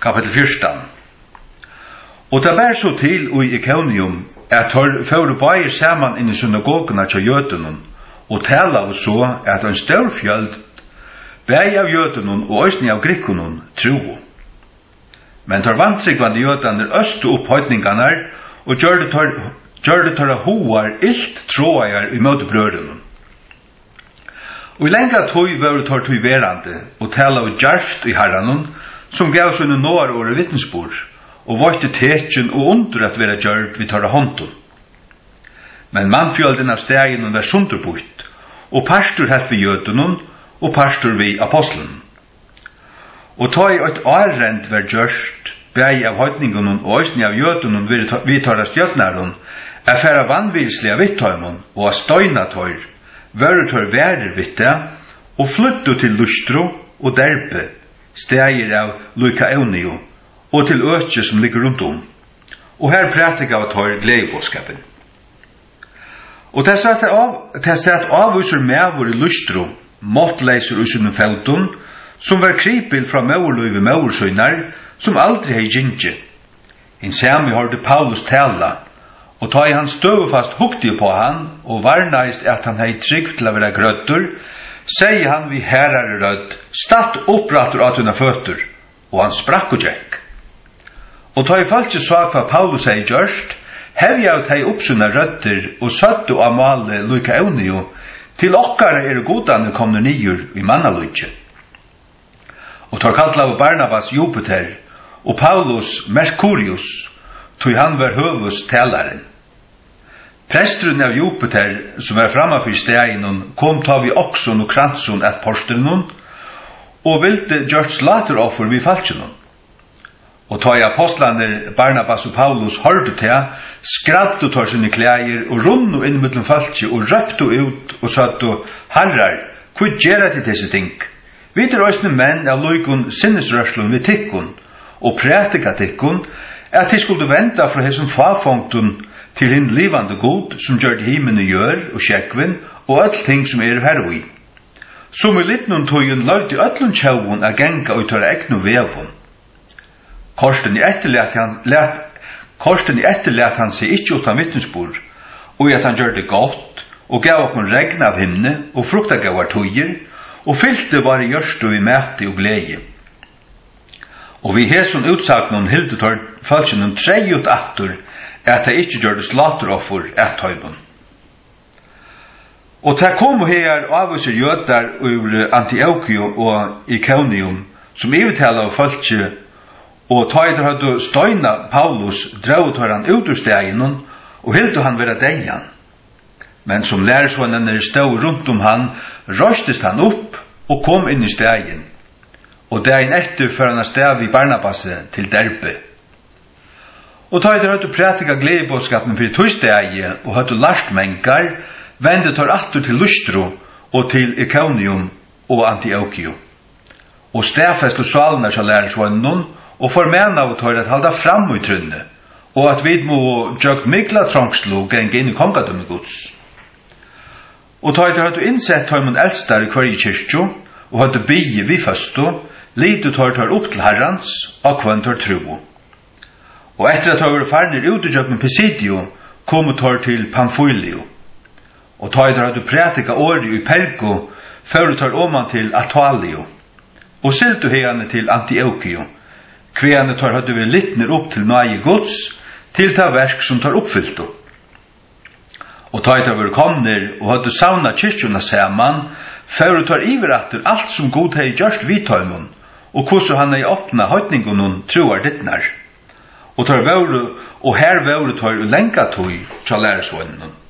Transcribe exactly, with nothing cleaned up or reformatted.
kapitel fjorton. Og det bær så til i Iconium at tar fører bare sammen inn i synagogene til jødene og tala og så at en stor fjöld bæg av jødene og østning av grikkene tro. Men tar vantrykvande jødene øst opp høytningene og gjør det tar, gjør det tar hoar ilt tråer i møte brødene. Og i lengre tog var det tar tog verande og tala og djarft i herranen som gav sånne når og vittnesbord og varte tekjen og under at være gjørt vi tar hånden. Men mannfjølden av stegen var sunderbutt, og pastor helt vi jødenen, og pastor vi apostelen. Og ta i et ærend var gjørst, bæg av høytningen og øsning av jødenen vi tar av stjøtnæren, er færa vannvilslig av vitthøymon og av støynatøyr, var tar værer vitte, og flytto til Lustro og Derbe, steger av Lykaonio, og til øtje som ligger rundt om. Og her prætika av tøyr gledebådskapen. Og det er sett avviser mevor i Lustro, måttleiser i sinne felton, som var kripil fra mevorløyve mevorsøynar, som aldri hei gynge. En sami hørte Paulus tala, og ta i hans støvefast hukti på han, og varnaist at han hei trygg til å være grøttur, sier han vi herrar rødt, statt opprattur at hun er føtter, og han sprakk og gjekk. Og ta i falske sak hva Paulus hei gjørst, hevja ut hei oppsunna røtter og søttu av male Lykaonio, til okkara er godane komne nyer i mannalutje. Og tar kalla av Barnabas Jupiter, og Paulus Mercurius, tog han var høvus talaren. Prestrun av Jupiter, som var framme for stegen, kom ta vi okson og kransun et porstelenun, og vilte gjørt slateroffer vi falskjenun. Og ta i apostlaner Barnabas og Paulus hørte til, skrattu tar sine klæger og runnu inn mellom falskje og røptu ut og sattu, herrar, hvor gjerra til disse ting? Vi er òsne menn av loikun sinnesrørslun vi tikkun, og prætika tikkun, at de skulle venta fra hesson fafongtun til hinn livande god, som gjør det himmene gjør og sjekvin, og all ting som er heroi. Som i littnun tøyen løyt i öllun tjauvun a genga ut av eknu vevun. Korsten i etterlæt han, korsten i etterlæt han seg ikkje utan vittnesbord, og at han gjør det godt, og gav okkur regn av himne, og frukta gav var tøyer, og fyllte var i gjørstu i mæti og glede. Og vi hesson utsagnon hilde tar falskjennom trejut attur, at det ikkje gjør det slateroffer et høybun. Og ta kom her avviser jødar ur Antiochio og Iconium, som ivetala av falskje, og ta i det hadde støyna Paulus, drøv tar han ut ur stegen, og hilde han vera deian. Men som lærersvannene stod rundt om han, røstest han opp og kom inn i stegen. Og dagen etter før han stav i Barnabasse til Derbe. Og ta i det hadde prætika gledebådskapen for tøystegi og hadde lart mengar, vende tar atter til Lustro og til Iconium og Antiochio. Og stafest og salmer til lærersvannene, og formena av tar at halda fram i trunne, og at vi må gjøkt mikla trangslo geng inn i kongadømme gods. Og tar at du innsett tar man eldstar i hver i kyrkjo, og hadde bygge vi førstå, lidu tar tar opp til herrans, og kvann tar tro. Og etter at tar var farnir ut i gjøkken Pisidio, kom tar til Pamfylio. Og tar at du prætika åri i Pergo, før tar oman til Atalio. Og siltu heiane til Antiochio, kveane tar hadde vi littner opp til nøye gods, til ta verk som tar oppfyllto. Og ta etter vi komner og hadde savna kyrkjuna saman, før tar iveratter alt som god hei gjørst vidtøymon, og hvordan han hei åpna høytningunun troar dittnar. Og tar vore, og her vore tar lenka tøy tja lærersvånen.